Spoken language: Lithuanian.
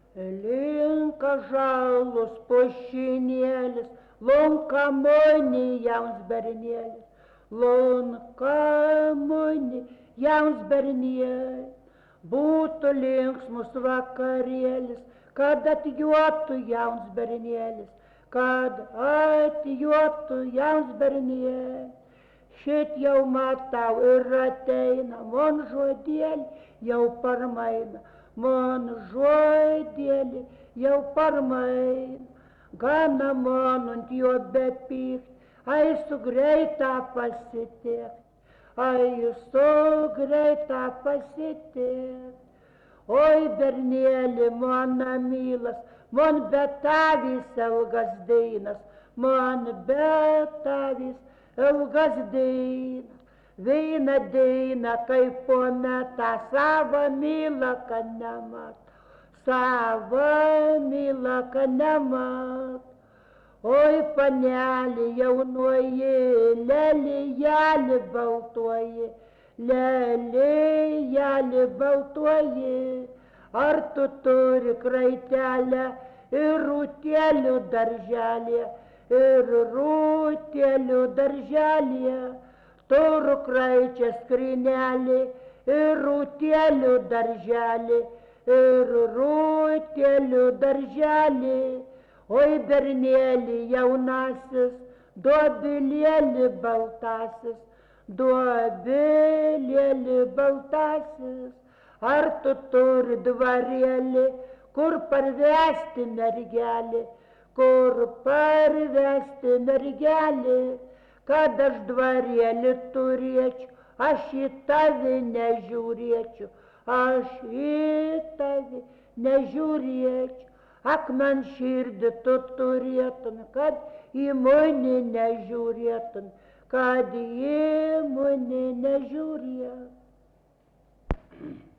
Linka žalus pušinėlis, lunka muni jauns bernėlis, lunka muni jauns bernėlis. Būtų linksmus vakarėlis, kad atjuotų jauns bernėlis, kad atjuotų jauns bernėlis. Šit jau matau ir ateina, mon žodėlį jau parmaina, mon žodėlį jau parmaina. Gana man ant jo bepykt, ai su greita pasitikt, ai su greita pasitikt. Oi bernėli, mano mylas, man betavis ilgas dainas, man betavis ilgas dainas. Viena daina, kaip po metą, savo mylą, kad nemat, savo mylą, kad nemat. Oi panelį jaunoji, lelijali baltuoji, lelijali baltuoji, ar tu turi kraitelę ir rūtelių darželė, ir rūtelių darželė, turiu kraičią skrynelį ir rūtelių darželį, ir rūtelių darželį. Oi bernėli jaunasis, duobelėli baltasis, duobelėli baltasis, ar tu turi dvarėlį, kur parvesti mergelį, kur parvesti mergelį, kad aš dvarėlį turėčiau, aš į tavį nežiūrėčiau, aš į tavį nežiūrėčiau. Ak man širdį tu turėtum, kad į mane nežiūrėtum, kad į mane nežiūrėtum.